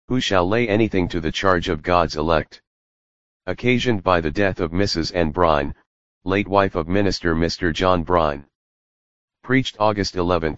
Who shall lay anything to the charge of God's elect? Occasioned by the death of Mrs. N. Brine, late wife of Minister Mr. John Brine. Preached August 11,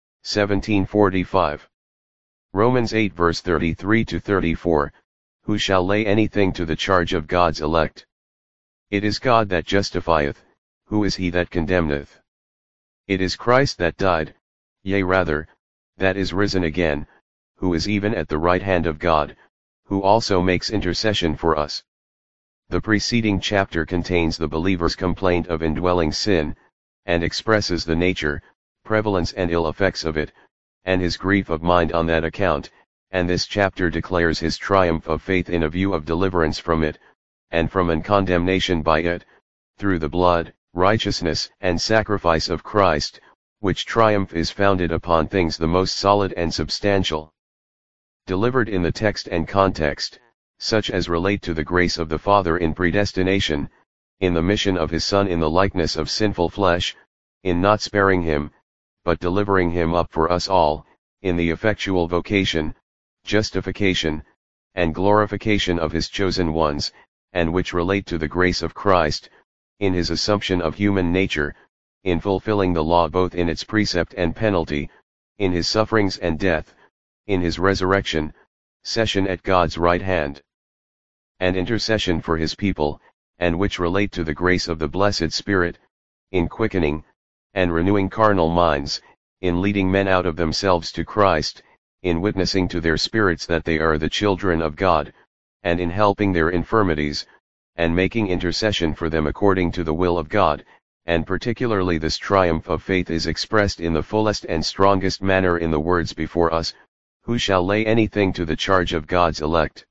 1745. Romans 8 verse 33 to 34, Who shall lay anything to the charge of God's elect? It is God that justifieth, who is he that condemneth? It is Christ that died, yea rather, that is risen again, who is even at the right hand of God, who also makes intercession for us. The preceding chapter contains the believer's complaint of indwelling sin, and expresses the nature, prevalence and ill effects of it, and his grief of mind on that account, and this chapter declares his triumph of faith in a view of deliverance from it, and from an condemnation by it, through the blood, righteousness and sacrifice of Christ, which triumph is founded upon things the most solid and substantial. Delivered in the text and context, such as relate to the grace of the Father in predestination, in the mission of his Son in the likeness of sinful flesh, in not sparing him, but delivering him up for us all, in the effectual vocation, justification, and glorification of his chosen ones, and which relate to the grace of Christ, in his assumption of human nature, in fulfilling the law both in its precept and penalty, in his sufferings and death, in his resurrection, session at God's right hand, and intercession for his people, and which relate to the grace of the blessed Spirit, in quickening, and renewing carnal minds, in leading men out of themselves to Christ, in witnessing to their spirits that they are the children of God, and in helping their infirmities, and making intercession for them according to the will of God, and particularly this triumph of faith is expressed in the fullest and strongest manner in the words before us, Who shall lay anything to the charge of God's elect?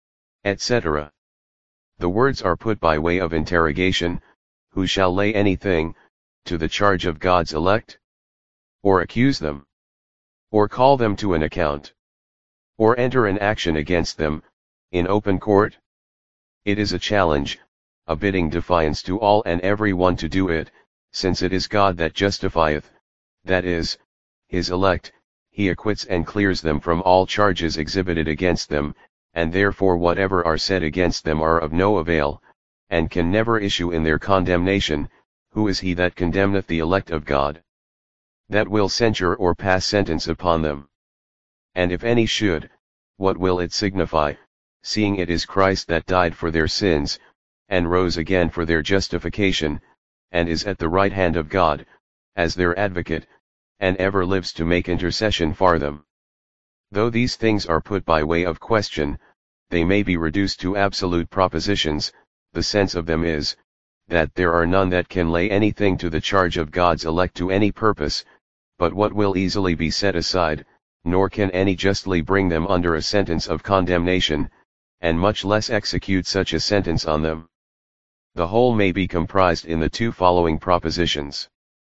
Etc. The words are put by way of interrogation, Who shall lay anything to the charge of God's elect? Or accuse them? Or call them to an account? Or enter an action against them, in open court? It is a challenge, a bidding defiance to all and every one to do it, since it is God that justifieth, that is, his elect, he acquits and clears them from all charges exhibited against them, and therefore whatever are said against them are of no avail, and can never issue in their condemnation. Who is he that condemneth the elect of God? That will censure or pass sentence upon them. And if any should, what will it signify, seeing it is Christ that died for their sins, and rose again for their justification, and is at the right hand of God, as their advocate, and ever lives to make intercession for them. Though these things are put by way of question, they may be reduced to absolute propositions. The sense of them is, that there are none that can lay anything to the charge of God's elect to any purpose, but what will easily be set aside, nor can any justly bring them under a sentence of condemnation, and much less execute such a sentence on them. The whole may be comprised in the two following propositions.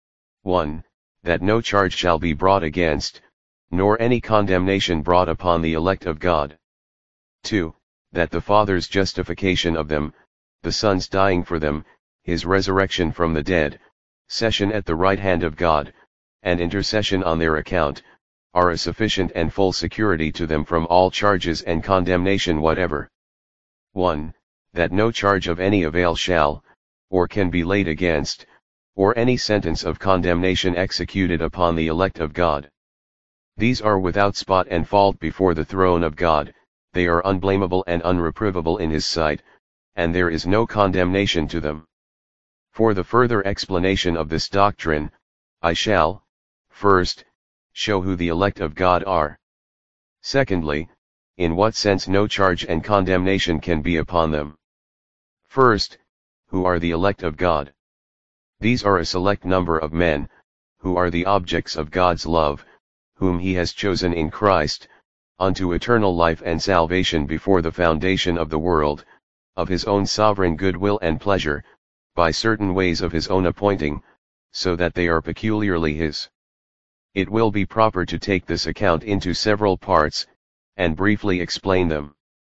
1. That no charge shall be brought against, nor any condemnation brought upon the elect of God. 2. That the Father's justification of them, the Son's dying for them, his resurrection from the dead, session at the right hand of God, and intercession on their account, are a sufficient and full security to them from all charges and condemnation whatever. 1. That no charge of any avail shall, or can be laid against, or any sentence of condemnation executed upon the elect of God. These are without spot and fault before the throne of God, they are unblameable and unreprovable in his sight, and there is no condemnation to them. For the further explanation of this doctrine, I shall, first, show who the elect of God are. Secondly, in what sense no charge and condemnation can be upon them. First, who are the elect of God? These are a select number of men, who are the objects of God's love, whom he has chosen in Christ, unto eternal life and salvation before the foundation of the world, of his own sovereign good will and pleasure, by certain ways of his own appointing, so that they are peculiarly his. It will be proper to take this account into several parts, and briefly explain them.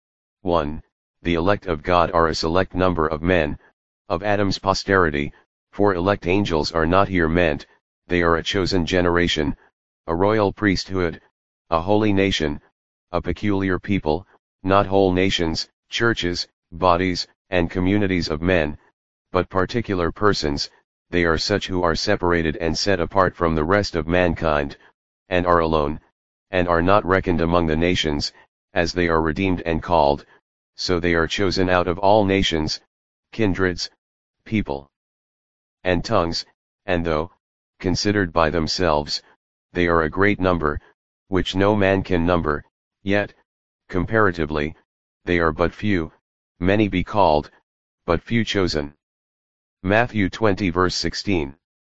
1. The elect of God are a select number of men, of Adam's posterity, for elect angels are not here meant, they are a chosen generation, a royal priesthood, a holy nation, a peculiar people, not whole nations, churches, bodies, and communities of men, but particular persons. They are such who are separated and set apart from the rest of mankind, and are alone, and are not reckoned among the nations, as they are redeemed and called, so they are chosen out of all nations, kindreds, people, and tongues, and though, considered by themselves, they are a great number, which no man can number, yet, comparatively, they are but few. Many be called, but few chosen. Matthew 20 verse 16.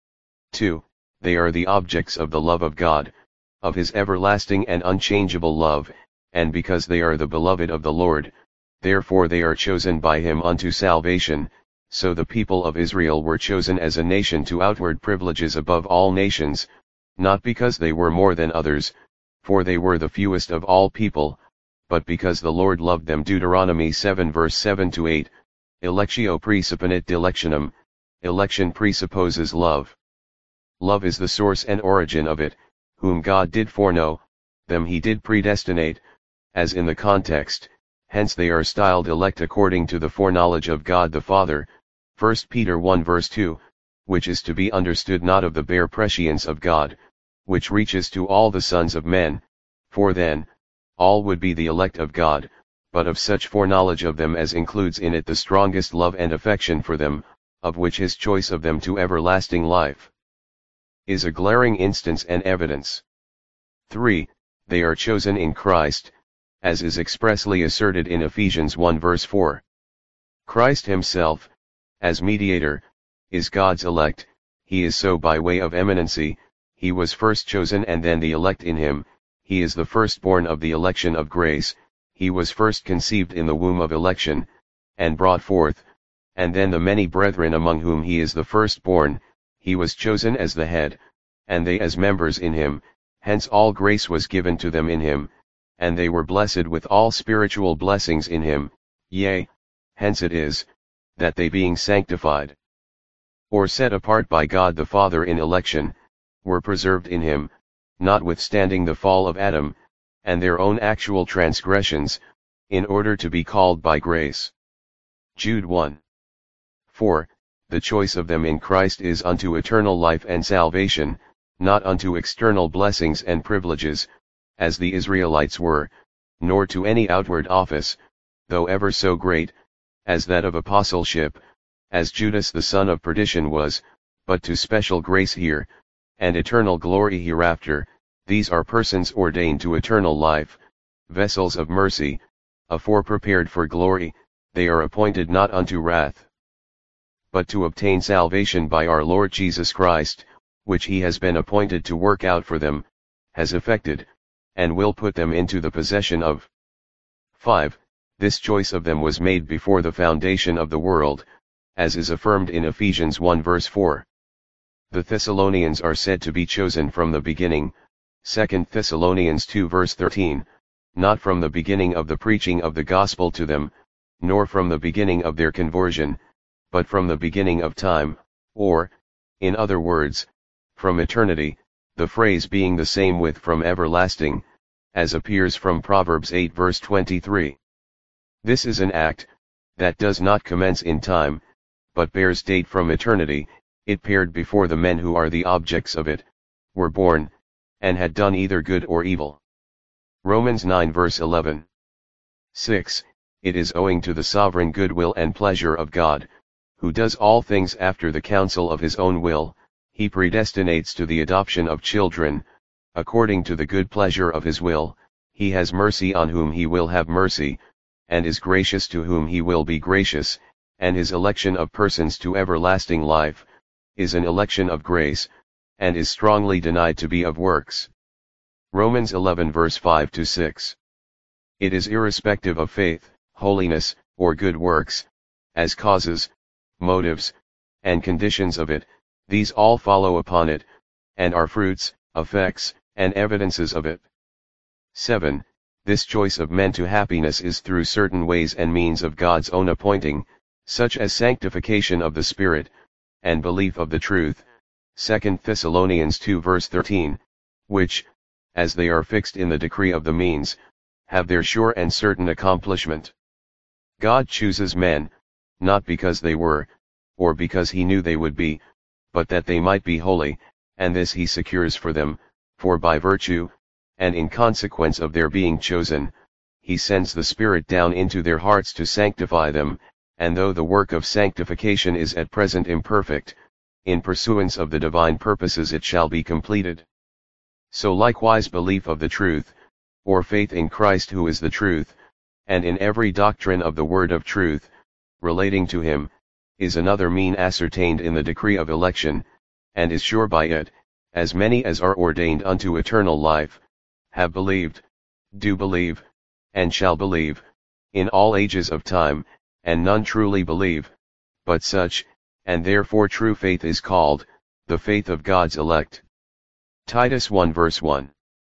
2. They are the objects of the love of God, of his everlasting and unchangeable love, and because they are the beloved of the Lord, therefore they are chosen by him unto salvation. So the people of Israel were chosen as a nation to outward privileges above all nations, not because they were more than others, for they were the fewest of all people, but because the Lord loved them. Deuteronomy 7 verse 7-8, Electio praesupponit dilectionem, election presupposes love. Love is the source and origin of it. Whom God did foreknow, them he did predestinate, as in the context, hence they are styled elect according to the foreknowledge of God the Father, 1 Peter 1 verse 2, which is to be understood not of the bare prescience of God, which reaches to all the sons of men, for then, all would be the elect of God, but of such foreknowledge of them as includes in it the strongest love and affection for them, of which his choice of them to everlasting life is a glaring instance and evidence. 3. They are chosen in Christ, as is expressly asserted in Ephesians 1 verse 4. Christ himself, as mediator, is God's elect. He is so by way of eminency. He was first chosen and then the elect in him. He is the firstborn of the election of grace. He was first conceived in the womb of election, and brought forth, and then the many brethren among whom he is the firstborn. He was chosen as the head, and they as members in him, hence all grace was given to them in him, and they were blessed with all spiritual blessings in him, yea, hence it is, that they being sanctified, or set apart by God the Father in election, were preserved in him, notwithstanding the fall of Adam, and their own actual transgressions, in order to be called by grace. Jude 1. 4. The choice of them in Christ is unto eternal life and salvation, not unto external blessings and privileges, as the Israelites were, nor to any outward office, though ever so great, as that of apostleship, as Judas the son of perdition was, but to special grace here, and eternal glory hereafter. These are persons ordained to eternal life, vessels of mercy, afore prepared for glory. They are appointed not unto wrath, but to obtain salvation by our Lord Jesus Christ, which he has been appointed to work out for them, has effected, and will put them into the possession of. 5. This choice of them was made before the foundation of the world, as is affirmed in Ephesians 1 verse 4. The Thessalonians are said to be chosen from the beginning, 2 Thessalonians 2 verse 13, not from the beginning of the preaching of the gospel to them, nor from the beginning of their conversion, but from the beginning of time, or, in other words, from eternity, the phrase being the same with from everlasting, as appears from Proverbs 8 verse 23. This is an act, that does not commence in time, but bears date from eternity. It paired before the men who are the objects of it, were born, and had done either good or evil. Romans 9 verse 11. 6. It is owing to the sovereign goodwill and pleasure of God, who does all things after the counsel of his own will. He predestinates to the adoption of children, according to the good pleasure of his will. He has mercy on whom he will have mercy, and is gracious to whom he will be gracious, and his election of persons to everlasting life, is an election of grace, and is strongly denied to be of works. Romans 11 verse 5-6. It is irrespective of faith, holiness, or good works, as causes, motives, and conditions of it. These all follow upon it, and are fruits, effects, and evidences of it. 7. This choice of men to happiness is through certain ways and means of God's own appointing, such as sanctification of the Spirit, and belief of the truth, 2 Thessalonians 2 verse 13, which, as they are fixed in the decree of the means, have their sure and certain accomplishment. God chooses men, not because they were, or because he knew they would be, but that they might be holy, and this he secures for them, for by virtue, and in consequence of their being chosen, he sends the Spirit down into their hearts to sanctify them, and though the work of sanctification is at present imperfect, in pursuance of the divine purposes it shall be completed. So likewise belief of the truth, or faith in Christ who is the truth, and in every doctrine of the word of truth, relating to him, is another mean ascertained in the decree of election, and is sure by it, as many as are ordained unto eternal life, have believed, do believe, and shall believe, in all ages of time, and none truly believe, but such, and therefore true faith is called, the faith of God's elect. Titus 1 verse 1.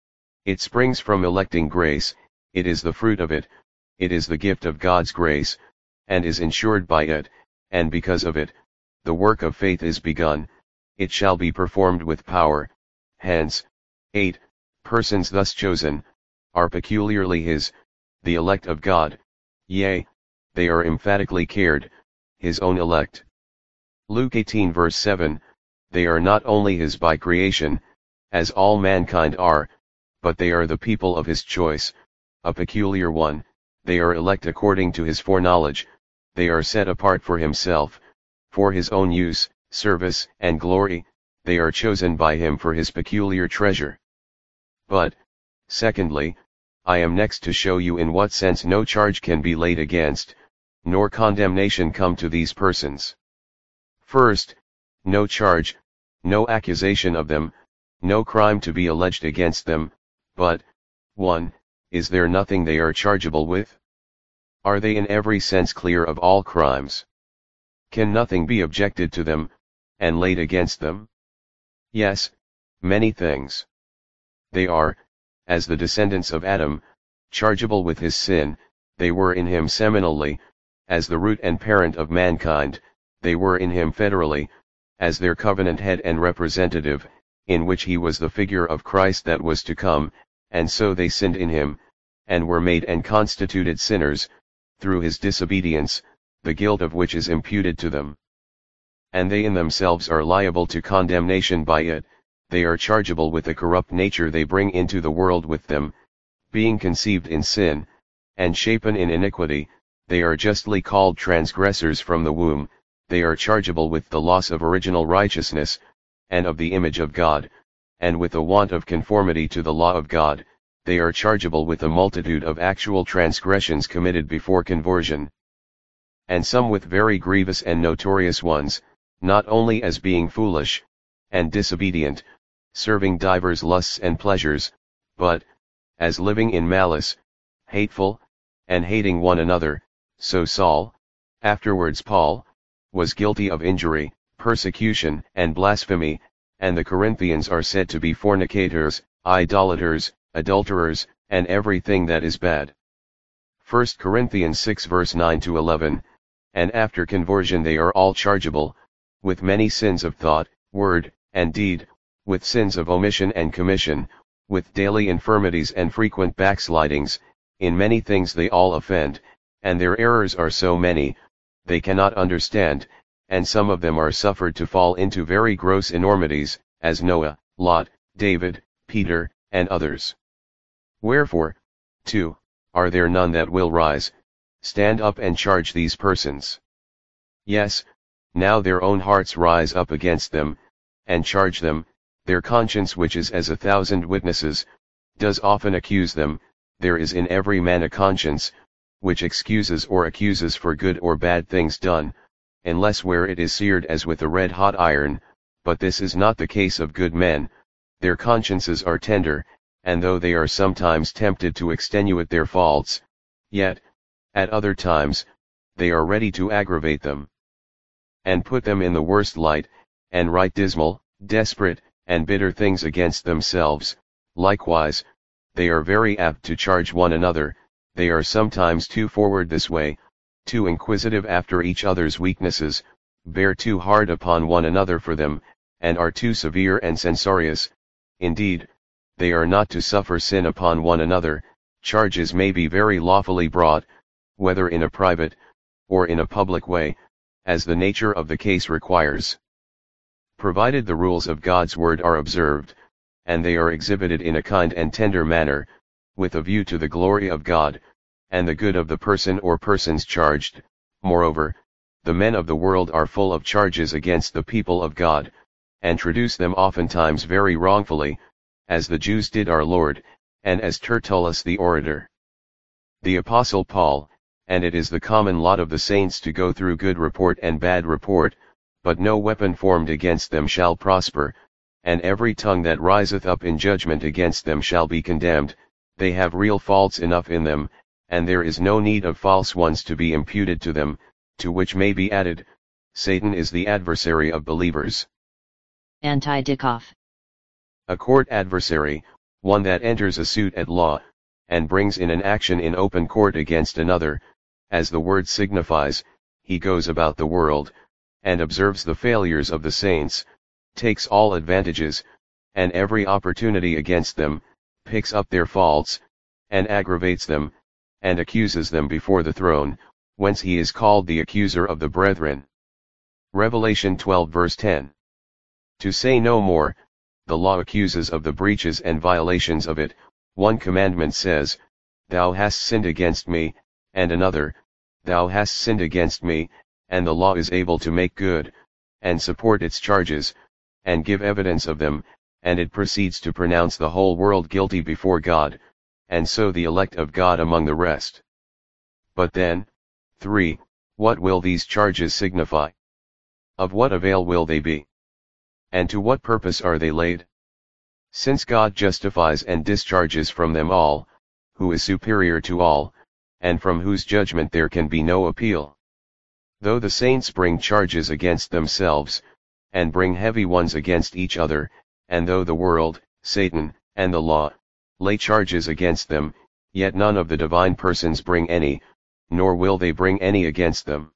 It springs from electing grace, it is the fruit of it is the gift of God's grace, and is ensured by it, and because of it, the work of faith is begun, it shall be performed with power. Hence, 8 persons thus chosen, are peculiarly his, the elect of God, yea, they are emphatically cared, his own elect. Luke 18 verse 7, they are not only his by creation, as all mankind are, but they are the people of his choice, a peculiar one, they are elect according to his foreknowledge, they are set apart for himself, for his own use, service, and glory, they are chosen by him for his peculiar treasure. But, secondly, I am next to show you in what sense no charge can be laid against, nor condemnation come to these persons. First, no charge, no accusation of them, no crime to be alleged against them, but, 1. Is there nothing they are chargeable with? Are they in every sense clear of all crimes? Can nothing be objected to them, and laid against them? Yes, many things. They are, as the descendants of Adam, chargeable with his sin, they were in him seminally, as the root and parent of mankind, they were in him federally, as their covenant head and representative, in which he was the figure of Christ that was to come, and so they sinned in him, and were made and constituted sinners, through his disobedience, the guilt of which is imputed to them. And they in themselves are liable to condemnation by it, they are chargeable with the corrupt nature they bring into the world with them, being conceived in sin, and shapen in iniquity, they are justly called transgressors from the womb, they are chargeable with the loss of original righteousness, and of the image of God, and with a want of conformity to the law of God, they are chargeable with a multitude of actual transgressions committed before conversion. And some with very grievous and notorious ones, not only as being foolish, and disobedient, serving divers lusts and pleasures, but, as living in malice, hateful, and hating one another, so Saul, afterwards Paul, was guilty of injury, persecution, and blasphemy, and the Corinthians are said to be fornicators, idolaters, adulterers, and everything that is bad. 1 Corinthians 6 verse 9 to 11, and after conversion they are all chargeable, with many sins of thought, word, and deed, with sins of omission and commission, with daily infirmities and frequent backslidings, in many things they all offend, and their errors are so many, they cannot understand, and some of them are suffered to fall into very gross enormities, as Noah, Lot, David, Peter, and others. Wherefore, 2, are there none that will rise, stand up and charge these persons? Yes, now their own hearts rise up against them, and charge them, their conscience which is as 1,000 witnesses, does often accuse them, there is in every man a conscience, which excuses or accuses for good or bad things done, unless where it is seared as with a red-hot iron, but this is not the case of good men, their consciences are tender, and though they are sometimes tempted to extenuate their faults, yet, at other times, they are ready to aggravate them, and put them in the worst light, and write dismal, desperate, and bitter things against themselves. Likewise, they are very apt to charge one another, they are sometimes too forward this way, too inquisitive after each other's weaknesses, bear too hard upon one another for them, and are too severe and censorious. Indeed, they are not to suffer sin upon one another, charges may be very lawfully brought, whether in a private, or in a public way, as the nature of the case requires. Provided the rules of God's word are observed, and they are exhibited in a kind and tender manner, with a view to the glory of God, and the good of the person or persons charged. Moreover, the men of the world are full of charges against the people of God, and traduce them oftentimes very wrongfully, as the Jews did our Lord, and as Tertullus the orator. The Apostle Paul, and it is the common lot of the saints to go through good report and bad report, but no weapon formed against them shall prosper, and every tongue that riseth up in judgment against them shall be condemned. They have real faults enough in them, and there is no need of false ones to be imputed to them, to which may be added, Satan is the adversary of believers. Anti-Dickhoff. A court adversary, one that enters a suit at law, and brings in an action in open court against another, as the word signifies, he goes about the world, and observes the failures of the saints, takes all advantages, and every opportunity against them, picks up their faults, and aggravates them, and accuses them before the throne, whence he is called the accuser of the brethren. Revelation 12 verse 10. To say no more, the law accuses of the breaches and violations of it. One commandment says, Thou hast sinned against me, and another, Thou hast sinned against me, and the law is able to make good, and support its charges, and give evidence of them, and it proceeds to pronounce the whole world guilty before God, and so the elect of God among the rest. But then, 3. What will these charges signify? Of what avail will they be? And to what purpose are they laid? Since God justifies and discharges from them all, who is superior to all, and from whose judgment there can be no appeal. Though the saints bring charges against themselves, and bring heavy ones against each other, and though the world, Satan, and the law, lay charges against them, yet none of the divine persons bring any, nor will they bring any against them.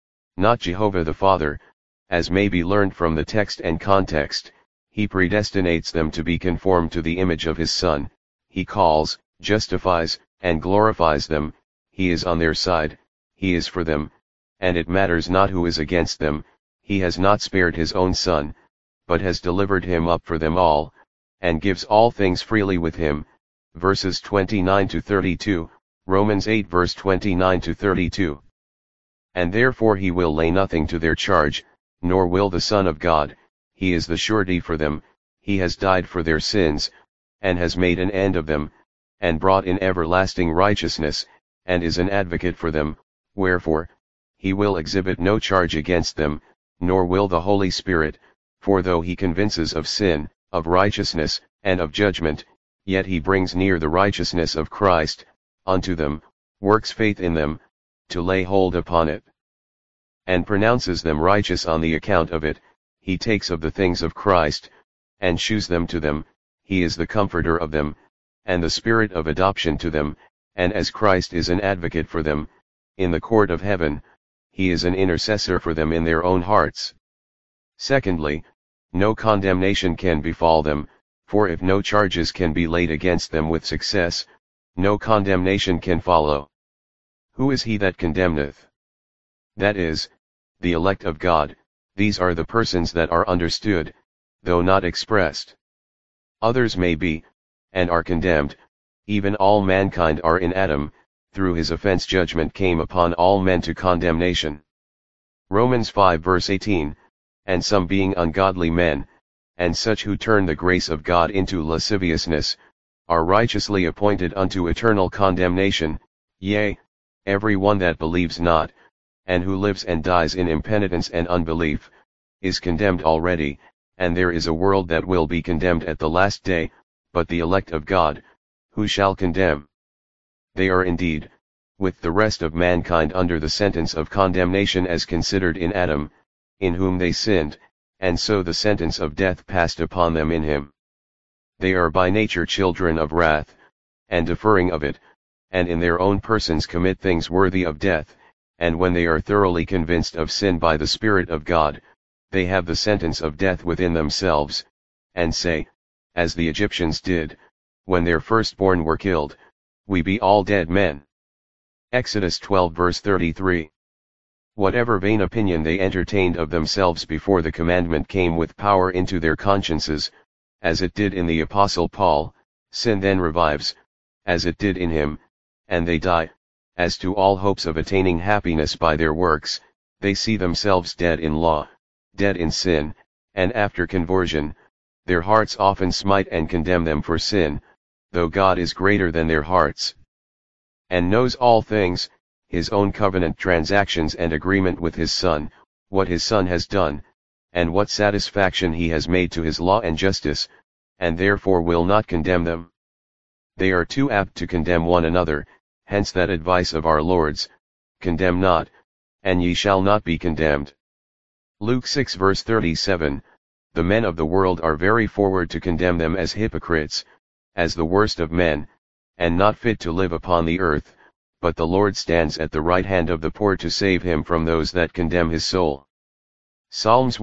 Not Jehovah the Father, as may be learned from the text and context. He predestinates them to be conformed to the image of his Son, he calls, justifies, and glorifies them, he is on their side, he is for them, and it matters not who is against them. He has not spared his own Son, but has delivered him up for them all, and gives all things freely with him. Verses 29 to 32, Romans 8 verse 29 to 32. And therefore he will lay nothing to their charge, nor will the Son of God. He is the surety for them, he has died for their sins, and has made an end of them, and brought in everlasting righteousness, and is an advocate for them. Wherefore, he will exhibit no charge against them, nor will the Holy Spirit, for though he convinces of sin, of righteousness, and of judgment, yet he brings near the righteousness of Christ, unto them, works faith in them, to lay hold upon it, and pronounces them righteous on the account of it. He takes of the things of Christ, and shews them to them. He is the comforter of them, and the spirit of adoption to them, and as Christ is an advocate for them, in the court of heaven, he is an intercessor for them in their own hearts. Secondly, no condemnation can befall them, for if no charges can be laid against them with success, no condemnation can follow. Who is he that condemneth? That is, the elect of God. These are the persons that are understood, though not expressed. Others may be, and are condemned. Even all mankind are in Adam, through his offense judgment came upon all men to condemnation. Romans 5 verse 18, and some being ungodly men, and such who turn the grace of God into lasciviousness, are righteously appointed unto eternal condemnation. Yea, every one that believes not, and who lives and dies in impenitence and unbelief, is condemned already, and there is a world that will be condemned at the last day. But the elect of God, who shall condemn? They are indeed, with the rest of mankind under the sentence of condemnation as considered in Adam, in whom they sinned, and so the sentence of death passed upon them in him. They are by nature children of wrath, and deferring of it, and in their own persons commit things worthy of death, and when they are thoroughly convinced of sin by the Spirit of God, they have the sentence of death within themselves, and say, as the Egyptians did, when their firstborn were killed, we be all dead men. Exodus 12 verse 33. Whatever vain opinion they entertained of themselves before the commandment came with power into their consciences, as it did in the Apostle Paul, sin then revives, as it did in him, and they die. As to all hopes of attaining happiness by their works, they see themselves dead in law, dead in sin, and after conversion, their hearts often smite and condemn them for sin, though God is greater than their hearts, and knows all things, his own covenant transactions and agreement with his Son, what his Son has done, and what satisfaction he has made to his law and justice, and therefore will not condemn them. They are too apt to condemn one another, hence that advice of our Lord's, condemn not, and ye shall not be condemned. Luke 6 verse 37, the men of the world are very forward to condemn them as hypocrites, as the worst of men, and not fit to live upon the earth, but the Lord stands at the right hand of the poor to save him from those that condemn his soul. Psalms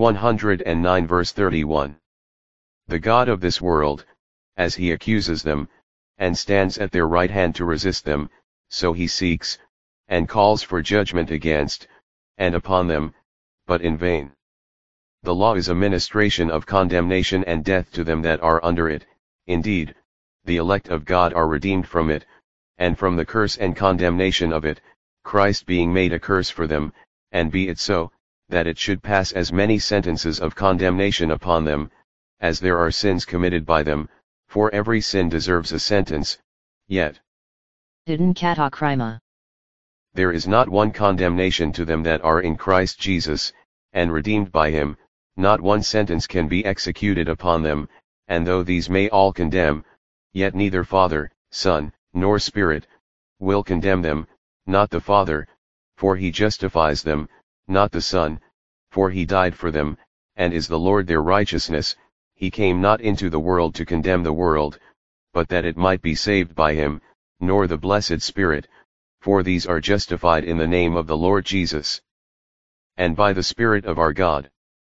109 verse 31. The God of this world, as he accuses them, and stands at their right hand to resist them, so he seeks, and calls for judgment against, and upon them, but in vain. The law is a ministration of condemnation and death to them that are under it. Indeed, the elect of God are redeemed from it, and from the curse and condemnation of it, Christ being made a curse for them, and be it so, that it should pass as many sentences of condemnation upon them, as there are sins committed by them, for every sin deserves a sentence, yet Hidden kata krima. There is not one condemnation to them that are in Christ Jesus, and redeemed by him, not one sentence can be executed upon them, and though these may all condemn, yet neither Father, Son, nor Spirit, will condemn them, not the Father, for he justifies them, not the Son, for he died for them, and is the Lord their righteousness. He came not into the world to condemn the world, but that it might be saved by him, nor the blessed Spirit, for these are justified in the name of the Lord Jesus, and by the Spirit of our God.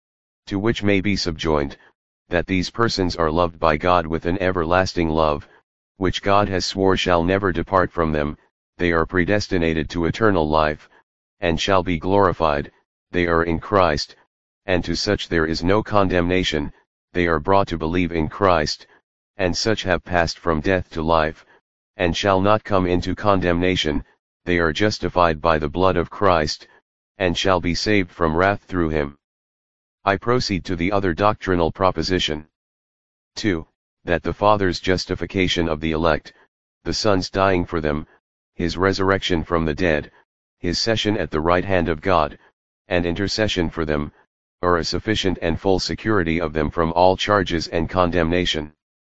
To which may be subjoined, that these persons are loved by God with an everlasting love, which God has swore shall never depart from them. They are predestinated to eternal life, and shall be glorified. They are in Christ, and to such there is no condemnation. They are brought to believe in Christ, and such have passed from death to life, and shall not come into condemnation. They are justified by the blood of Christ, and shall be saved from wrath through him. I proceed to the other doctrinal proposition. 2. That the Father's justification of the elect, the Son's dying for them, his resurrection from the dead, his session at the right hand of God, and intercession for them, are a sufficient and full security of them from all charges and condemnation.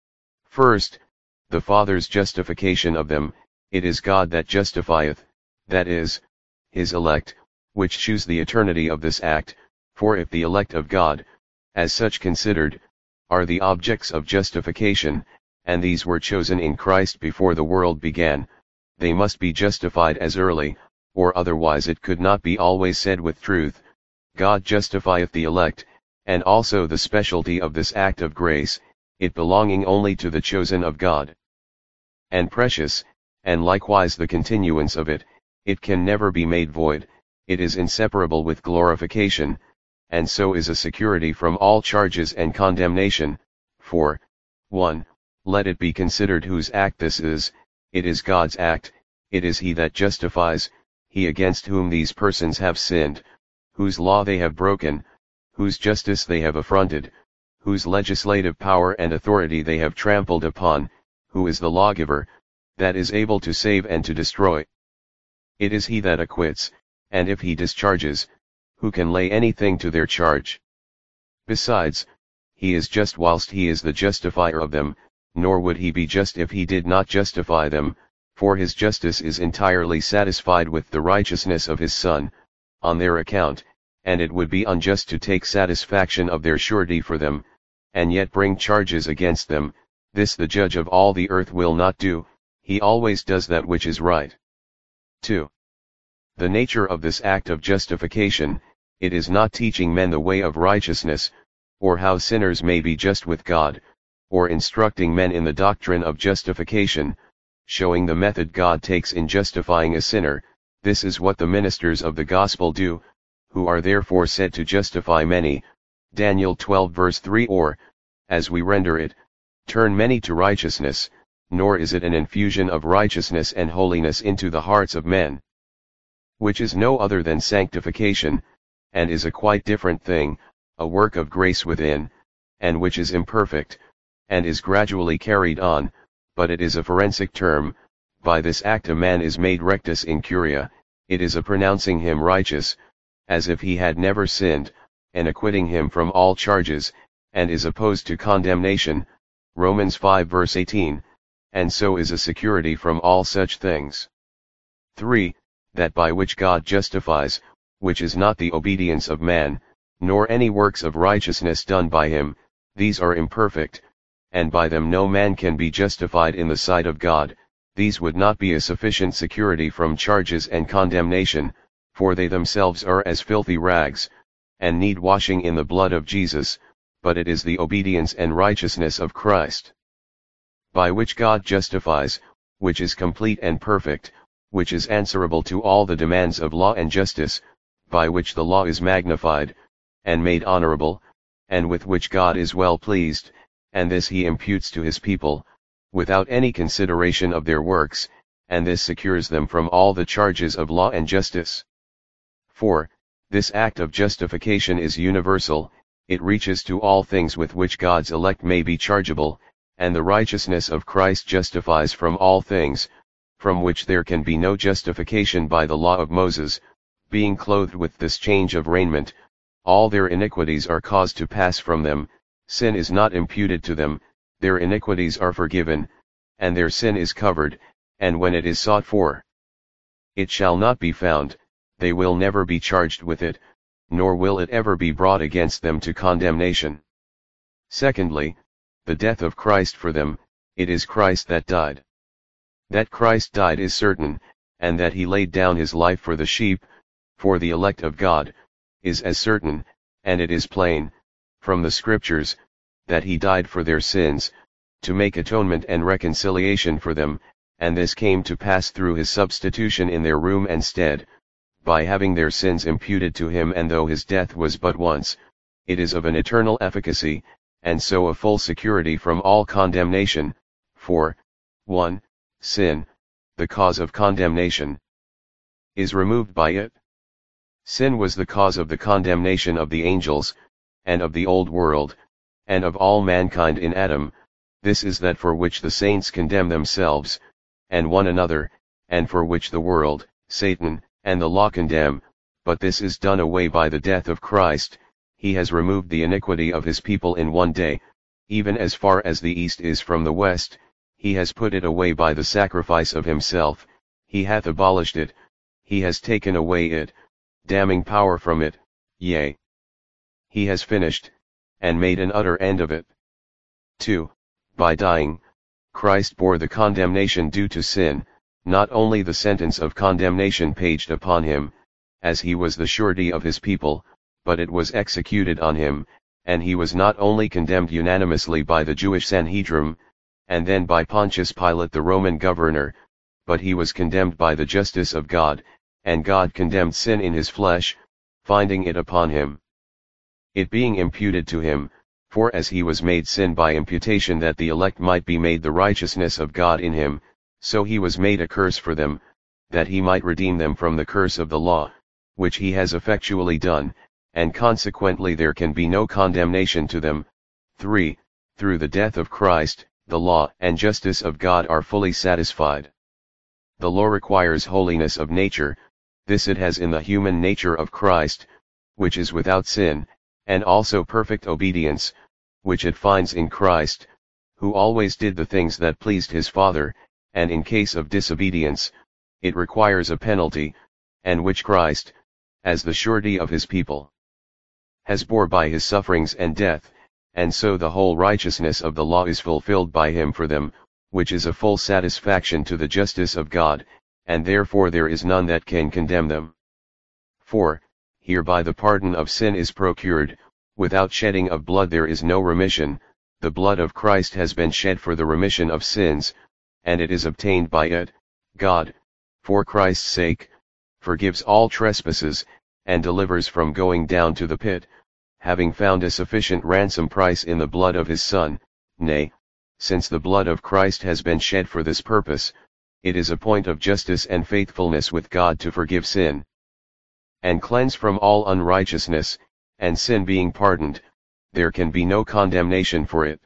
First, the Father's justification of them. It is God that justifieth, that is, his elect, which choose the eternity of this act. For if the elect of God, as such considered, are the objects of justification, and these were chosen in Christ before the world began, they must be justified as early, or otherwise it could not be always said with truth, God justifieth the elect, and also the specialty of this act of grace, it belonging only to the chosen of God. And precious, and likewise the continuance of it, it can never be made void, it is inseparable with glorification, and so is a security from all charges and condemnation. For, 1. Let it be considered whose act this is. It is God's act, it is he that justifies, he against whom these persons have sinned, whose law they have broken, whose justice they have affronted, whose legislative power and authority they have trampled upon, who is the lawgiver, that is able to save and to destroy. It is he that acquits, and if he discharges, who can lay anything to their charge? Besides, he is just whilst he is the justifier of them, nor would he be just if he did not justify them, for his justice is entirely satisfied with the righteousness of his Son, on their account, and it would be unjust to take satisfaction of their surety for them, and yet bring charges against them. This the judge of all the earth will not do, he always does that which is right. 2. The nature of this act of justification, it is not teaching men the way of righteousness, or how sinners may be just with God, or instructing men in the doctrine of justification, showing the method God takes in justifying a sinner. This is what the ministers of the gospel do, who are therefore said to justify many. Daniel 12 verse 3. Or, as we render it, turn many to righteousness, nor is it an infusion of righteousness and holiness into the hearts of men, which is no other than sanctification, and is a quite different thing, a work of grace within, and which is imperfect, and is gradually carried on, but it is a forensic term. By this act a man is made rectus in curia, it is a pronouncing him righteous, as if he had never sinned, and acquitting him from all charges, and is opposed to condemnation. Romans 5 verse 18, and so is a security from all such things. 3. That by which God justifies, which is not the obedience of man, nor any works of righteousness done by him, these are imperfect, and by them no man can be justified in the sight of God. These would not be a sufficient security from charges and condemnation, for they themselves are as filthy rags, and need washing in the blood of Jesus, but it is the obedience and righteousness of Christ, by which God justifies, which is complete and perfect, which is answerable to all the demands of law and justice, by which the law is magnified, and made honorable, and with which God is well pleased, and this he imputes to his people, without any consideration of their works, and this secures them from all the charges of law and justice. 4. This act of justification is universal, it reaches to all things with which God's elect may be chargeable, and the righteousness of Christ justifies from all things, from which there can be no justification by the law of Moses. Being clothed with this change of raiment, all their iniquities are caused to pass from them, sin is not imputed to them, their iniquities are forgiven, and their sin is covered, and when it is sought for, it shall not be found, they will never be charged with it, nor will it ever be brought against them to condemnation. Secondly, the death of Christ for them, it is Christ that died. That Christ died is certain, and that he laid down his life for the sheep, for the elect of God, is as certain, and it is plain, from the Scriptures, that he died for their sins, to make atonement and reconciliation for them, and this came to pass through his substitution in their room and stead, by having their sins imputed to him, and though his death was but once, it is of an eternal efficacy, and so a full security from all condemnation. For, 1. Sin, the cause of condemnation, is removed by it. Sin was the cause of the condemnation of the angels, and of the old world, and of all mankind in Adam. This is that for which the saints condemn themselves, and one another, and for which the world, Satan, and the law condemn, but this is done away by the death of Christ. He has removed the iniquity of his people in one day, even as far as the east is from the west, he has put it away by the sacrifice of himself, he hath abolished it, he has taken away it, damning power from it, yea, he has finished, and made an utter end of it. 2. By dying, Christ bore the condemnation due to sin, not only the sentence of condemnation paged upon him, as he was the surety of his people, but it was executed on him, and he was not only condemned unanimously by the Jewish Sanhedrim, and then by Pontius Pilate the Roman governor, but he was condemned by the justice of God, and God condemned sin in his flesh, finding it upon him, it being imputed to him, for as he was made sin by imputation that the elect might be made the righteousness of God in him, so he was made a curse for them, that he might redeem them from the curse of the law, which he has effectually done, and consequently there can be no condemnation to them. 3. Through the death of Christ, the law and justice of God are fully satisfied. The law requires holiness of nature, this it has in the human nature of Christ, which is without sin, and also perfect obedience, which it finds in Christ, who always did the things that pleased his Father, and in case of disobedience, it requires a penalty, and which Christ, as the surety of his people, has bore by his sufferings and death, and so the whole righteousness of the law is fulfilled by him for them, which is a full satisfaction to the justice of God, and therefore there is none that can condemn them. 4. Hereby the pardon of sin is procured, without shedding of blood there is no remission, the blood of Christ has been shed for the remission of sins, and it is obtained by it, God, for Christ's sake, forgives all trespasses, and delivers from going down to the pit, having found a sufficient ransom price in the blood of his Son. Nay, since the blood of Christ has been shed for this purpose, it is a point of justice and faithfulness with God to forgive sin, and cleanse from all unrighteousness, and sin being pardoned, there can be no condemnation for it.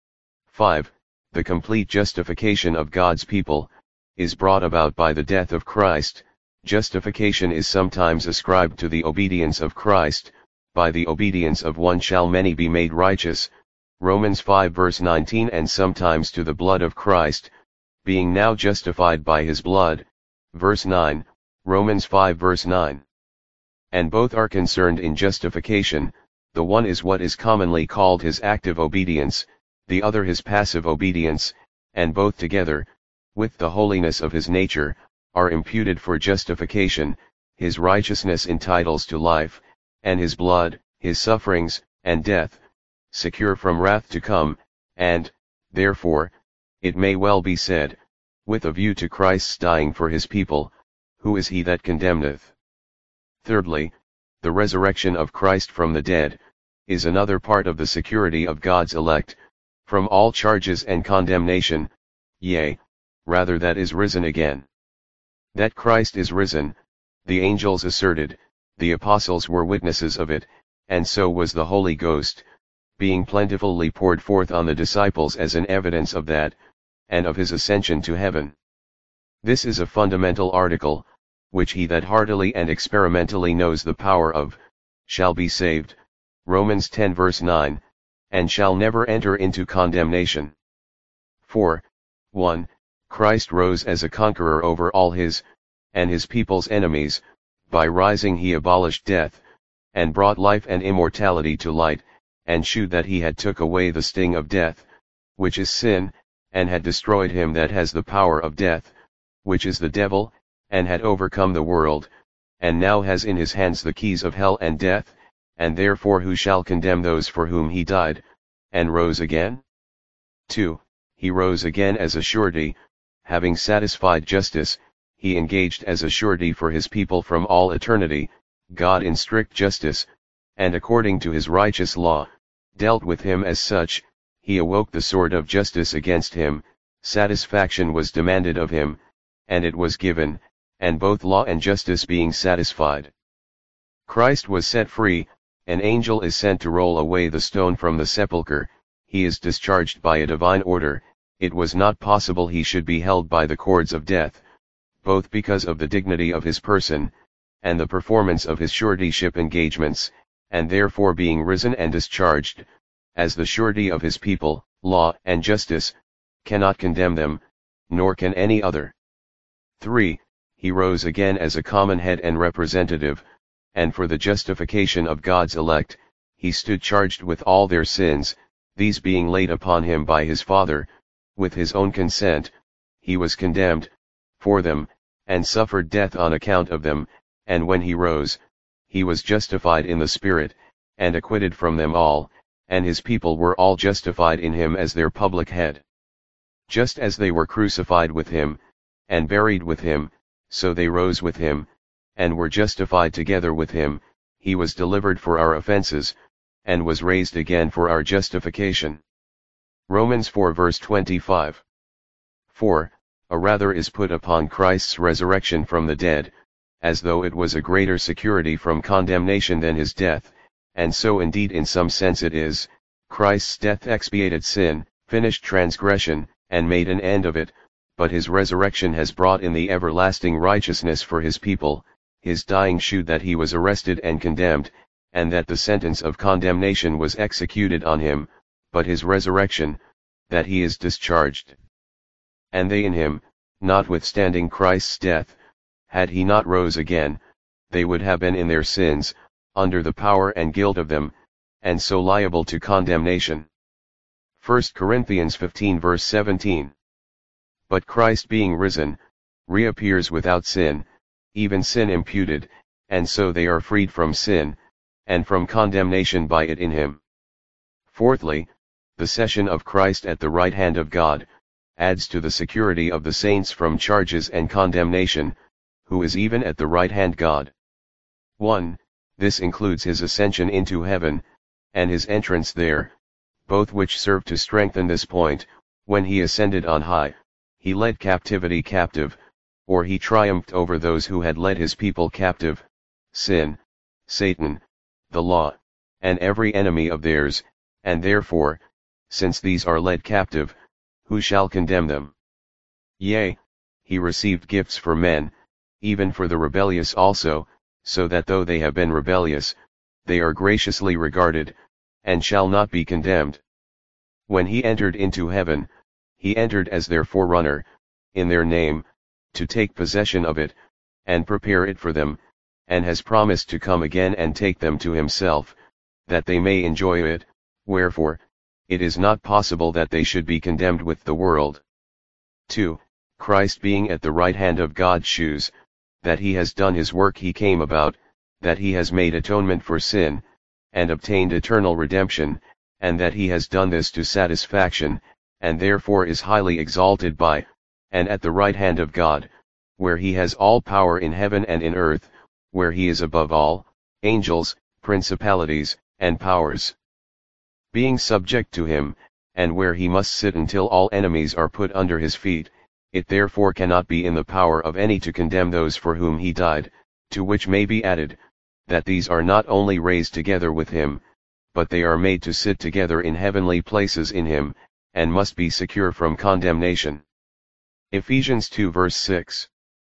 5. The complete justification of God's people is brought about by the death of Christ. Justification is sometimes ascribed to the obedience of Christ. By the obedience of one shall many be made righteous, Romans 5 verse 19, and sometimes to the blood of Christ, being now justified by his blood, verse 9, Romans 5 verse 9. And both are concerned in justification. The one is what is commonly called his active obedience, the other his passive obedience, and both together, with the holiness of his nature, are imputed for justification. His righteousness entitles to life, and his blood, his sufferings, and death, secure from wrath to come, and, therefore, it may well be said, with a view to Christ's dying for his people, who is he that condemneth? Thirdly, the resurrection of Christ from the dead, is another part of the security of God's elect, from all charges and condemnation, yea, rather that is risen again. That Christ is risen, the angels asserted, the apostles were witnesses of it, and so was the Holy Ghost, being plentifully poured forth on the disciples as an evidence of that, and of his ascension to heaven. This is a fundamental article, which he that heartily and experimentally knows the power of, shall be saved, Romans 10 verse 9, and shall never enter into condemnation. 4. 1. Christ rose as a conqueror over all his, and his people's enemies. By rising he abolished death, and brought life and immortality to light, and shewed that he had took away the sting of death, which is sin, and had destroyed him that has the power of death, which is the devil, and had overcome the world, and now has in his hands the keys of hell and death, and therefore who shall condemn those for whom he died, and rose again? 2. He rose again as a surety, having satisfied justice, he engaged as a surety for his people from all eternity, God in strict justice, and according to his righteous law, dealt with him as such. He awoke the sword of justice against him, satisfaction was demanded of him, and it was given, and both law and justice being satisfied, Christ was set free. An angel is sent to roll away the stone from the sepulchre, he is discharged by a divine order. It was not possible he should be held by the cords of death, both because of the dignity of his person, and the performance of his suretyship engagements, and therefore being risen and discharged, as the surety of his people, law and justice, cannot condemn them, nor can any other. 3. He rose again as a common head and representative, and for the justification of God's elect, he stood charged with all their sins, these being laid upon him by his Father. With his own consent, he was condemned, for them, and suffered death on account of them, and when he rose, he was justified in the Spirit, and acquitted from them all, and his people were all justified in him as their public head. Just as they were crucified with him, and buried with him, so they rose with him, and were justified together with him. He was delivered for our offenses, and was raised again for our justification. Romans 4 verse 25. 4. A rather is put upon Christ's resurrection from the dead, as though it was a greater security from condemnation than his death, and so indeed in some sense it is. Christ's death expiated sin, finished transgression, and made an end of it, but his resurrection has brought in the everlasting righteousness for his people. His dying shewed that he was arrested and condemned, and that the sentence of condemnation was executed on him, but his resurrection, that he is discharged. And they in him, notwithstanding Christ's death, had he not rose again, they would have been in their sins, under the power and guilt of them, and so liable to condemnation. 1 Corinthians 15 verse 17. But Christ being risen, reappears without sin, even sin imputed, and so they are freed from sin, and from condemnation by it in him. Fourthly, the session of Christ at the right hand of God, adds to the security of the saints from charges and condemnation, who is even at the right hand God. 1. This includes his ascension into heaven, and his entrance there, both which serve to strengthen this point. When he ascended on high, he led captivity captive, or he triumphed over those who had led his people captive, sin, Satan, the law, and every enemy of theirs, and therefore, since these are led captive, who shall condemn them? Yea, he received gifts for men, even for the rebellious also, so that though they have been rebellious, they are graciously regarded, and shall not be condemned. When he entered into heaven, he entered as their forerunner, in their name, to take possession of it, and prepare it for them, and has promised to come again and take them to himself, that they may enjoy it, wherefore, it is not possible that they should be condemned with the world. 2. Christ being at the right hand of God shews, that he has done his work he came about, that he has made atonement for sin, and obtained eternal redemption, and that he has done this to satisfaction, and therefore is highly exalted by, and at the right hand of God, where he has all power in heaven and in earth, where he is above all, angels, principalities, and powers. Being subject to him, and where he must sit until all enemies are put under his feet, it therefore cannot be in the power of any to condemn those for whom he died, to which may be added, that these are not only raised together with him, but they are made to sit together in heavenly places in him, and must be secure from condemnation. Ephesians 2 verse 6.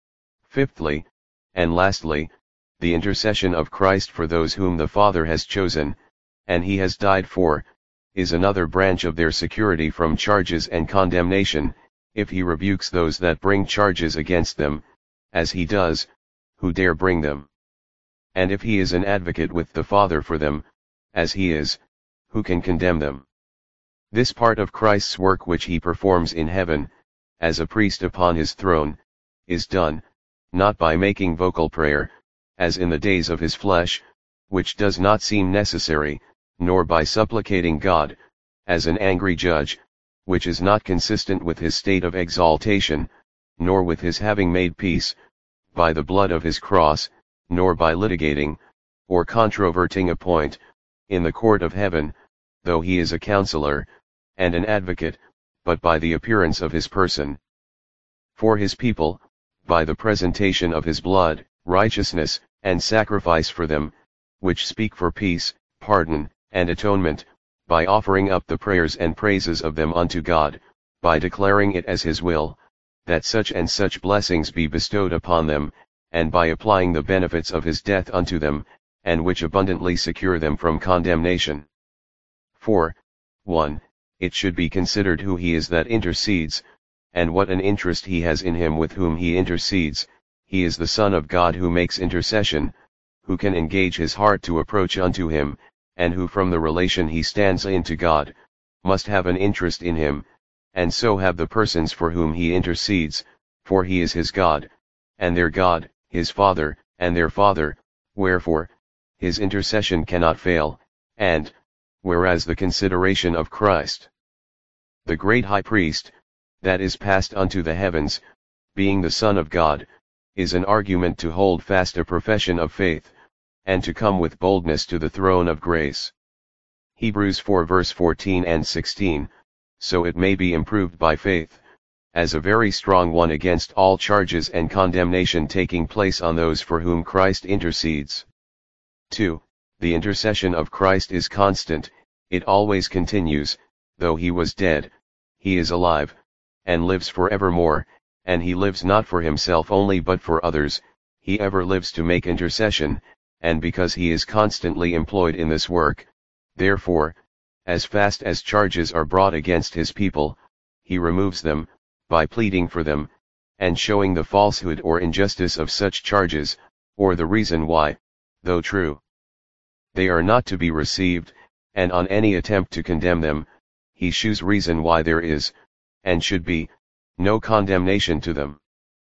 Fifthly, and lastly, the intercession of Christ for those whom the Father has chosen, and he has died for, is another branch of their security from charges and condemnation, if he rebukes those that bring charges against them, as he does, who dare bring them. And if he is an advocate with the Father for them, as he is, who can condemn them? This part of Christ's work which he performs in heaven, as a priest upon his throne, is done, not by making vocal prayer, as in the days of his flesh, which does not seem necessary, nor by supplicating God, as an angry judge, which is not consistent with his state of exaltation, nor with his having made peace, by the blood of his cross, nor by litigating, or controverting a point, in the court of heaven, though he is a counselor, and an advocate, but by the appearance of his person. For his people, by the presentation of his blood, righteousness, and sacrifice for them, which speak for peace, pardon, and atonement, by offering up the prayers and praises of them unto God, by declaring it as his will, that such and such blessings be bestowed upon them, and by applying the benefits of his death unto them, and which abundantly secure them from condemnation. 4. 1. It should be considered who he is that intercedes, and what an interest he has in him with whom he intercedes. He is the Son of God who makes intercession, who can engage his heart to approach unto him, and who from the relation he stands in to God, must have an interest in him, and so have the persons for whom he intercedes, for he is his God, and their God, his Father, and their Father, wherefore, his intercession cannot fail, and, whereas the consideration of Christ, the great high priest, that is passed unto the heavens, being the Son of God, is an argument to hold fast a profession of faith, and to come with boldness to the throne of grace. Hebrews 4 verse 14 and 16, so it may be improved by faith, as a very strong one against all charges and condemnation taking place on those for whom Christ intercedes. 2. The intercession of Christ is constant, it always continues, though he was dead, he is alive, and lives forevermore, and he lives not for himself only but for others, he ever lives to make intercession, and because he is constantly employed in this work, therefore, as fast as charges are brought against his people, he removes them, by pleading for them, and showing the falsehood or injustice of such charges, or the reason why, though true, they are not to be received, and on any attempt to condemn them, he shews reason why there is, and should be, no condemnation to them.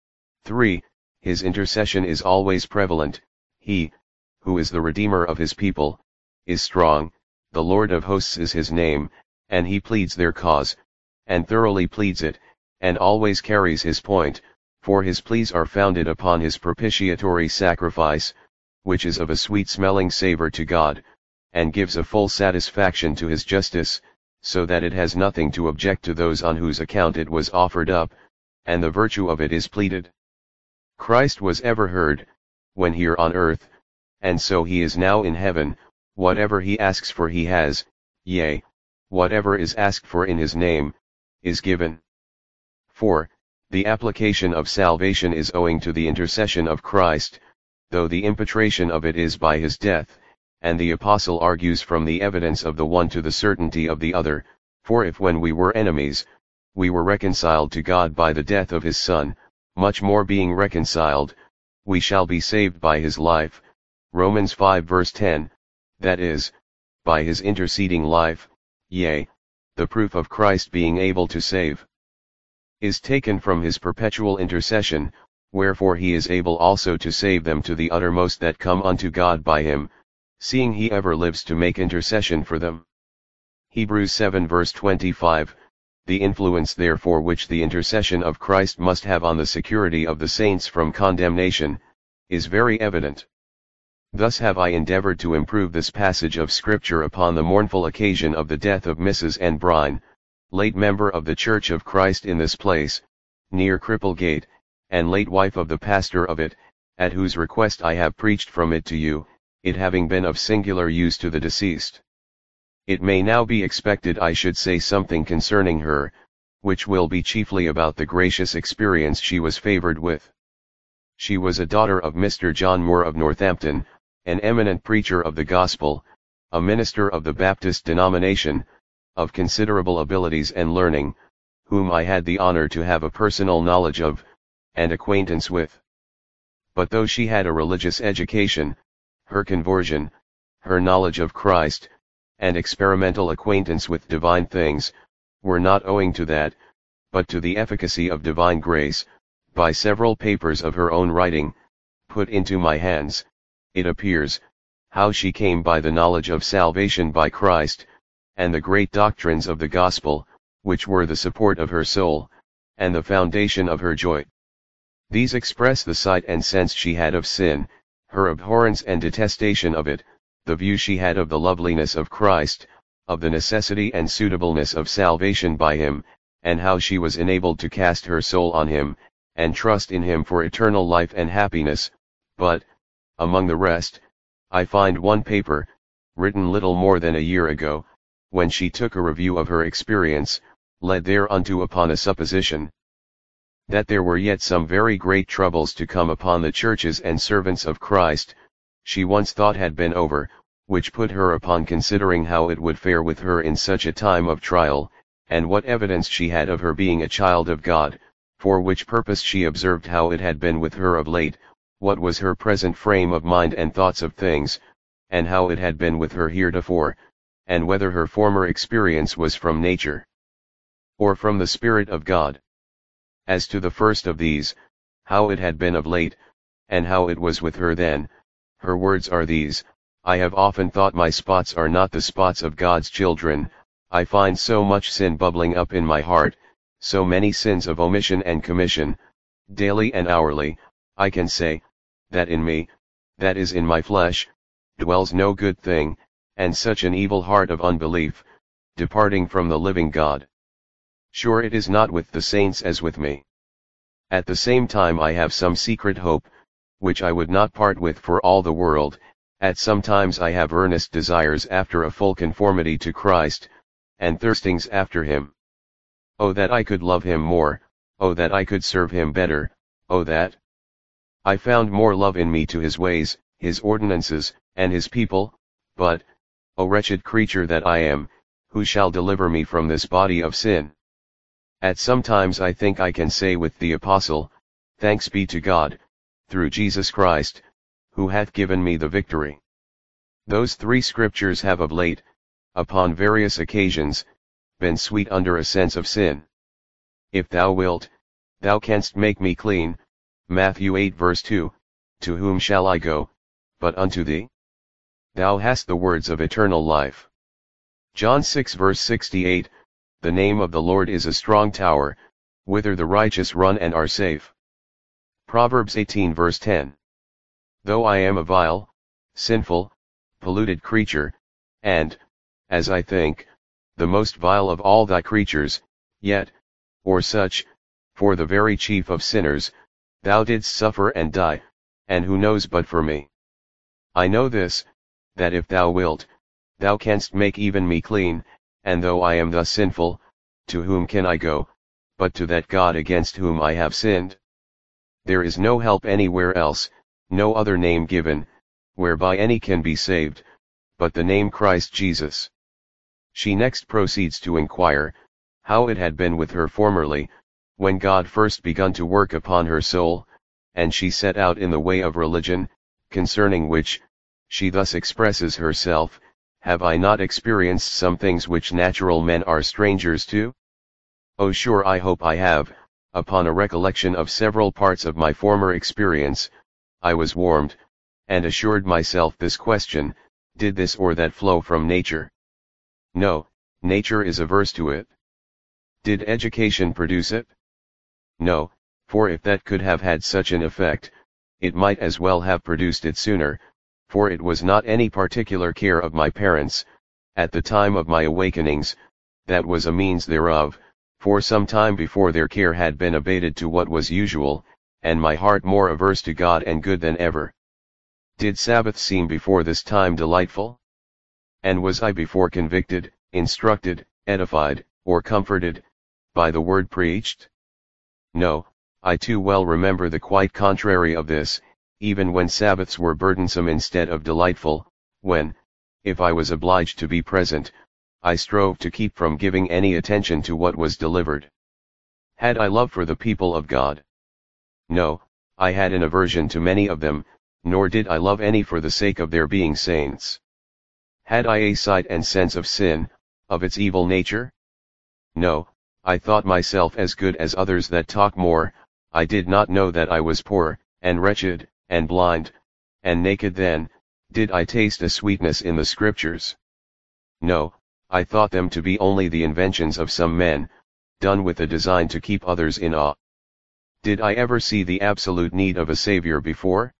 3. His intercession is always prevalent, he, who is the Redeemer of his people, is strong, the Lord of hosts is his name, and he pleads their cause, and thoroughly pleads it, and always carries his point, for his pleas are founded upon his propitiatory sacrifice, which is of a sweet-smelling savor to God, and gives a full satisfaction to his justice, so that it has nothing to object to those on whose account it was offered up, and the virtue of it is pleaded. Christ was ever heard, when here on earth, and so he is now in heaven. Whatever he asks for he has, yea, whatever is asked for in his name, is given. 4. The application of salvation is owing to the intercession of Christ, though the impetration of it is by his death, and the apostle argues from the evidence of the one to the certainty of the other, for if when we were enemies, we were reconciled to God by the death of his Son, much more being reconciled, we shall be saved by his life. Romans 5 verse 10, that is, by his interceding life, yea, the proof of Christ being able to save is taken from his perpetual intercession, wherefore he is able also to save them to the uttermost that come unto God by him, seeing he ever lives to make intercession for them. Hebrews 7 verse 25, the influence therefore which the intercession of Christ must have on the security of the saints from condemnation, is very evident. Thus have I endeavored to improve this passage of Scripture upon the mournful occasion of the death of Mrs. N. Brine, late member of the Church of Christ in this place, near Cripplegate, and late wife of the pastor of it, at whose request I have preached from it to you, it having been of singular use to the deceased. It may now be expected I should say something concerning her, which will be chiefly about the gracious experience she was favored with. She was a daughter of Mr. John Moore of Northampton, an eminent preacher of the gospel, a minister of the Baptist denomination, of considerable abilities and learning, whom I had the honor to have a personal knowledge of, and acquaintance with. But though she had a religious education, her conversion, her knowledge of Christ, and experimental acquaintance with divine things, were not owing to that, but to the efficacy of divine grace. By several papers of her own writing, put into my hands, it appears, how she came by the knowledge of salvation by Christ, and the great doctrines of the gospel, which were the support of her soul, and the foundation of her joy. These express the sight and sense she had of sin, her abhorrence and detestation of it, the view she had of the loveliness of Christ, of the necessity and suitableness of salvation by him, and how she was enabled to cast her soul on him, and trust in him for eternal life and happiness. But, among the rest, I find one paper, written little more than a year ago, when she took a review of her experience, led thereunto upon a supposition that there were yet some very great troubles to come upon the churches and servants of Christ, she once thought had been over, which put her upon considering how it would fare with her in such a time of trial, and what evidence she had of her being a child of God, for which purpose she observed how it had been with her of late, what was her present frame of mind and thoughts of things, and how it had been with her heretofore, and whether her former experience was from nature, or from the Spirit of God. As to the first of these, how it had been of late, and how it was with her then, her words are these: I have often thought my spots are not the spots of God's children. I find so much sin bubbling up in my heart, so many sins of omission and commission, daily and hourly. I can say, that in me, that is in my flesh, dwells no good thing, and such an evil heart of unbelief, departing from the living God. Sure it is not with the saints as with me. At the same time I have some secret hope, which I would not part with for all the world. At some times I have earnest desires after a full conformity to Christ, and thirstings after him. Oh that I could love him more, oh that I could serve him better, oh that I found more love in me to his ways, his ordinances, and his people. But, O wretched creature that I am, who shall deliver me from this body of sin? At some times I think I can say with the apostle, Thanks be to God, through Jesus Christ, who hath given me the victory. Those three scriptures have of late, upon various occasions, been sweet under a sense of sin. If thou wilt, thou canst make me clean. Matthew 8 verse 2, to whom shall I go, but unto thee? Thou hast the words of eternal life. John 6 verse 68, the name of the Lord is a strong tower, whither the righteous run and are safe. Proverbs 18 verse 10. Though I am a vile, sinful, polluted creature, and, as I think, the most vile of all thy creatures, yet, or such, for the very chief of sinners, thou didst suffer and die, and who knows but for me? I know this, that if thou wilt, thou canst make even me clean, and though I am thus sinful, to whom can I go, but to that God against whom I have sinned? There is no help anywhere else, no other name given, whereby any can be saved, but the name Christ Jesus. She next proceeds to inquire, how it had been with her formerly, when God first begun to work upon her soul, and she set out in the way of religion, concerning which, she thus expresses herself, have I not experienced some things which natural men are strangers to? Oh sure I hope I have. Upon a recollection of several parts of my former experience, I was warmed, and assured myself this question, did this or that flow from nature? No, nature is averse to it. Did education produce it? No, for if that could have had such an effect, it might as well have produced it sooner, for it was not any particular care of my parents, at the time of my awakenings, that was a means thereof, for some time before their care had been abated to what was usual, and my heart more averse to God and good than ever. Did Sabbath seem before this time delightful? And was I before convicted, instructed, edified, or comforted, by the word preached? No, I too well remember the quite contrary of this, even when Sabbaths were burdensome instead of delightful, when, if I was obliged to be present, I strove to keep from giving any attention to what was delivered. Had I love for the people of God? No, I had an aversion to many of them, nor did I love any for the sake of their being saints. Had I a sight and sense of sin, of its evil nature? No, I thought myself as good as others that talk more. I did not know that I was poor, and wretched, and blind, and naked. Then, did I taste a sweetness in the Scriptures? No, I thought them to be only the inventions of some men, done with a design to keep others in awe. Did I ever see the absolute need of a Savior before?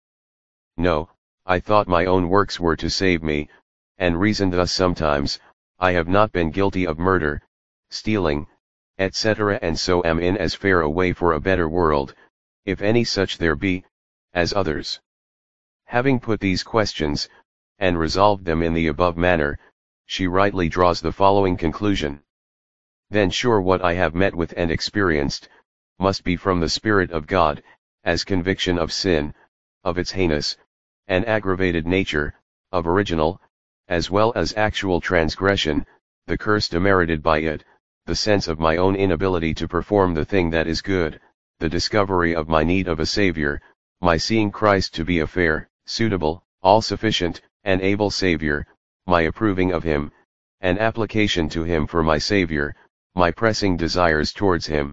No, I thought my own works were to save me, and reasoned thus sometimes, I have not been guilty of murder, stealing, etc., and so am in as fair a way for a better world, if any such there be, as others. Having put these questions, and resolved them in the above manner, she rightly draws the following conclusion. Then sure what I have met with and experienced, must be from the Spirit of God, as conviction of sin, of its heinous, and aggravated nature, of original, as well as actual transgression, the curse demerited by it, the sense of my own inability to perform the thing that is good, the discovery of my need of a Savior, my seeing Christ to be a fair, suitable, all-sufficient, and able Savior, my approving of Him, and application to Him for my Savior, my pressing desires towards Him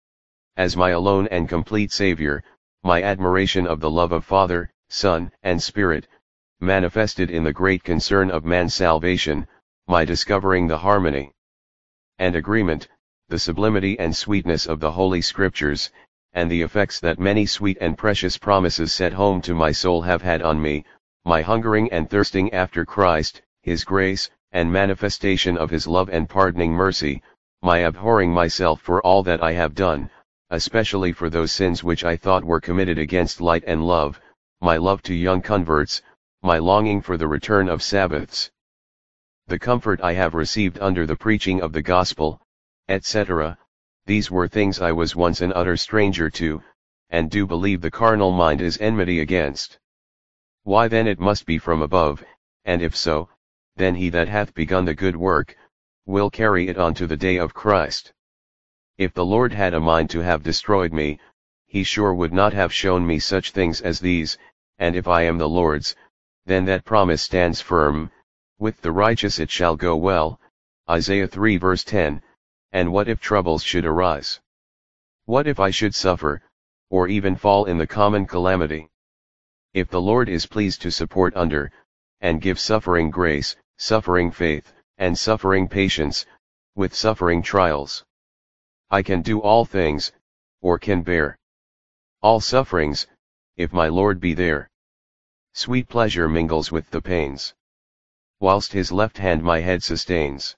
as my alone and complete Savior, my admiration of the love of Father, Son, and Spirit, manifested in the great concern of man's salvation, my discovering the harmony and agreement, the sublimity and sweetness of the Holy Scriptures, and the effects that many sweet and precious promises set home to my soul have had on me, my hungering and thirsting after Christ, His grace, and manifestation of His love and pardoning mercy, my abhorring myself for all that I have done, especially for those sins which I thought were committed against light and love, my love to young converts, my longing for the return of Sabbaths, the comfort I have received under the preaching of the gospel, etc., these were things I was once an utter stranger to, and do believe the carnal mind is enmity against. Why then it must be from above, and if so, then he that hath begun the good work, will carry it on to the day of Christ. If the Lord had a mind to have destroyed me, He sure would not have shown me such things as these, and if I am the Lord's, then that promise stands firm, with the righteous it shall go well, Isaiah 3 verse 10, and what if troubles should arise? What if I should suffer, or even fall in the common calamity? If the Lord is pleased to support under, and give suffering grace, suffering faith, and suffering patience, with suffering trials, I can do all things, or can bear. All sufferings, if my Lord be there. Sweet pleasure mingles with the pains, whilst his left hand my head sustains.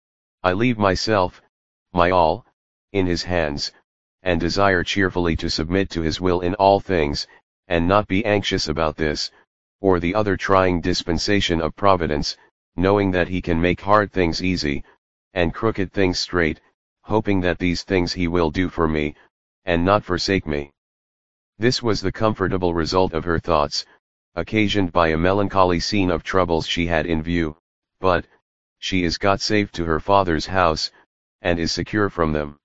I leave myself, my all, in his hands, and desire cheerfully to submit to his will in all things, and not be anxious about this, or the other trying dispensation of providence, knowing that he can make hard things easy, and crooked things straight, hoping that these things he will do for me, and not forsake me. This was the comfortable result of her thoughts, occasioned by a melancholy scene of troubles she had in view, but, she is got safe to her Father's house, and is secure from them.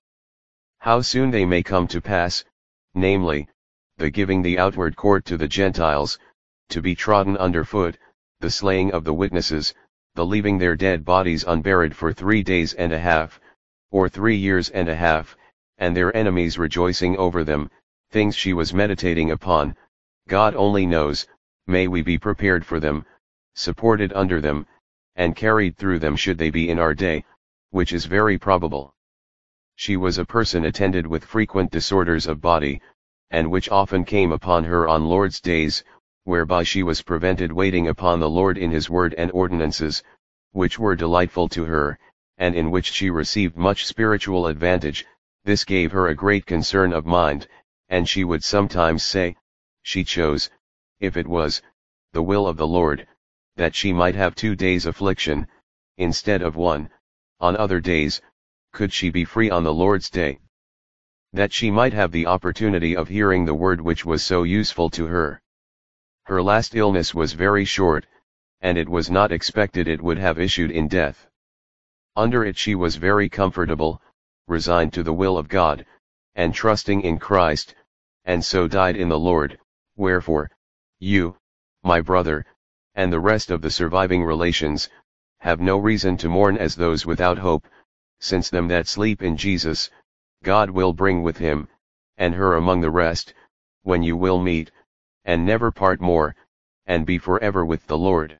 How soon they may come to pass, namely, the giving the outward court to the Gentiles, to be trodden under foot, the slaying of the witnesses, the leaving their dead bodies unburied for 3 days and a half, or 3 years and a half, and their enemies rejoicing over them, things she was meditating upon, God only knows. May we be prepared for them, supported under them, and carried through them should they be in our day, which is very probable. She was a person attended with frequent disorders of body, and which often came upon her on Lord's days, whereby she was prevented waiting upon the Lord in his word and ordinances, which were delightful to her, and in which she received much spiritual advantage. This gave her a great concern of mind, and she would sometimes say, she chose, if it was the will of the Lord, that she might have 2 days' affliction, instead of 1, on other days, could she be free on the Lord's day, that she might have the opportunity of hearing the word which was so useful to her. Her last illness was very short, and it was not expected it would have issued in death. Under it she was very comfortable, resigned to the will of God, and trusting in Christ, and so died in the Lord. Wherefore, you, my brother, and the rest of the surviving relations, have no reason to mourn as those without hope, since them that sleep in Jesus, God will bring with him, and her among the rest, when you will meet, and never part more, and be forever with the Lord.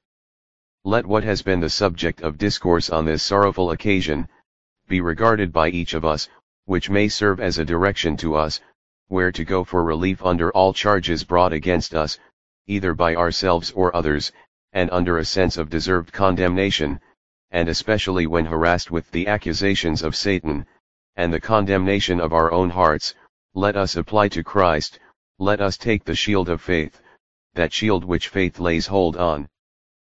Let what has been the subject of discourse on this sorrowful occasion, be regarded by each of us, which may serve as a direction to us, where to go for relief under all charges brought against us, either by ourselves or others, and under a sense of deserved condemnation, and especially when harassed with the accusations of Satan, and the condemnation of our own hearts. Let us apply to Christ, let us take the shield of faith, that shield which faith lays hold on,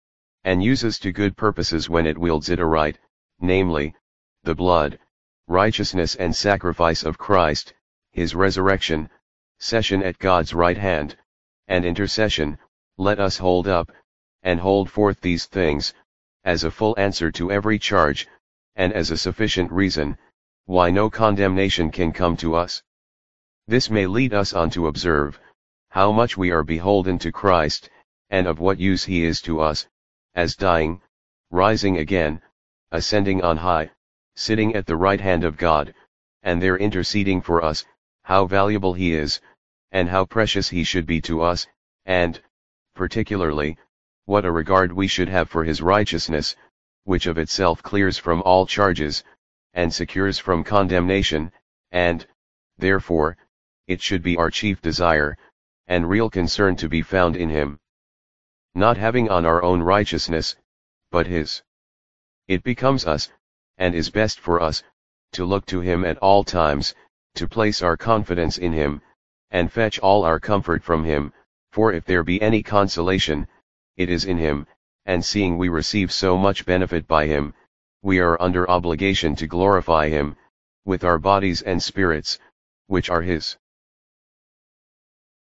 and uses to good purposes when it wields it aright, namely, the blood, righteousness and sacrifice of Christ, his resurrection, session at God's right hand, and intercession. Let us hold up, and hold forth these things, as a full answer to every charge, and as a sufficient reason, why no condemnation can come to us. This may lead us on to observe, how much we are beholden to Christ, and of what use he is to us, as dying, rising again, ascending on high, sitting at the right hand of God, and there interceding for us, how valuable he is, and how precious he should be to us, and, particularly, what a regard we should have for his righteousness, which of itself clears from all charges, and secures from condemnation, and, therefore, it should be our chief desire, and real concern to be found in him. Not having on our own righteousness, but his. It becomes us, and is best for us, to look to him at all times, to place our confidence in him, and fetch all our comfort from him, for if there be any consolation, it is in him, and seeing we receive so much benefit by him, we are under obligation to glorify him, with our bodies and spirits, which are his.